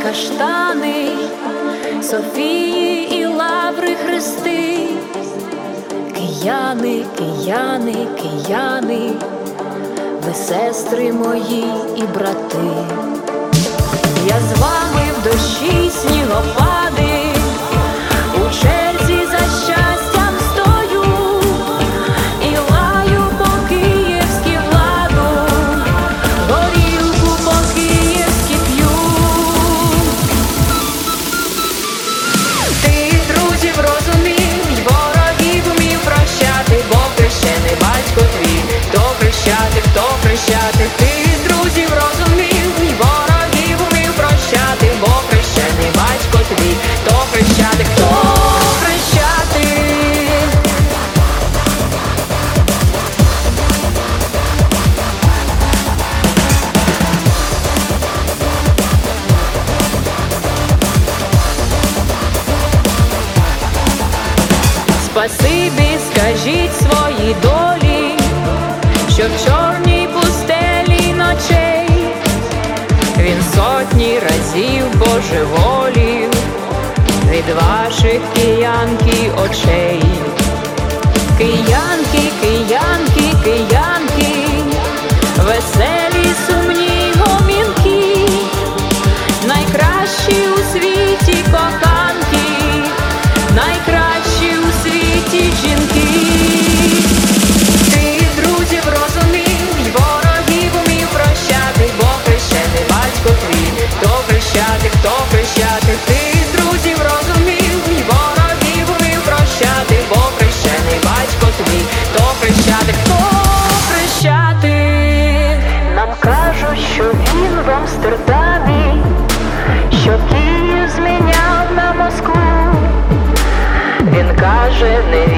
каштани, Софії і Лаври хрести. Кияни, кияни, кияни, ви сестри мої і брати. Я з вами в дощі снігопади, у черзі за щастям стою і лаю по-київськи владу, горілку по-київськи п'ю. Ти друзів розумів, й ворогів умів прощати, бо хрещений батько твій, хто хрещати, хто хрещати. Ти друзів розумів, й ворогів умів прощати, бо хрещений батько твій, хто хрещати, хто хрещати. Спасибі скажіть своїй долі, що в чорній пустелі ночей він сотні разів божеволів від ваших киянки очей. Киянки, киянки, киянки, веселі, сумні гомінки, найкращі у світі коханки, найкращі у світі жінки. Ти друзів розумів, й ворогів умів прощати, бо хрещений батько твій, хто хрещати, хто хрещати. Ти друзів розумів, й ворогів умів прощати, бо хрещений батько твій, хто хрещати, хто хрещати. Нам кажуть, що він в Амстердамі, що Київ зміняв на Москву. Він каже, не